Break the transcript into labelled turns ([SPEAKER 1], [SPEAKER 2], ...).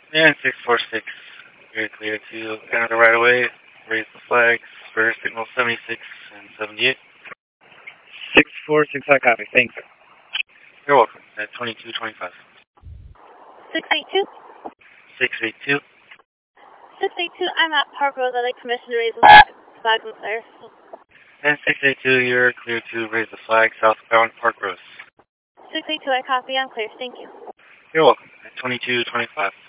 [SPEAKER 1] And 646, very clear to enter right away. Raise the flags for signal 76 and 78.
[SPEAKER 2] 646, I copy. Thank you.
[SPEAKER 1] You're welcome. At 2225.
[SPEAKER 3] 682?
[SPEAKER 1] 682.
[SPEAKER 3] 682, I'm at Park Rose. I'd like permission to raise the flag and clear.
[SPEAKER 1] And 682, you're clear to raise the flag southbound Park Rose.
[SPEAKER 3] 682, I copy. I'm clear. Thank you.
[SPEAKER 1] You're welcome. At 2225.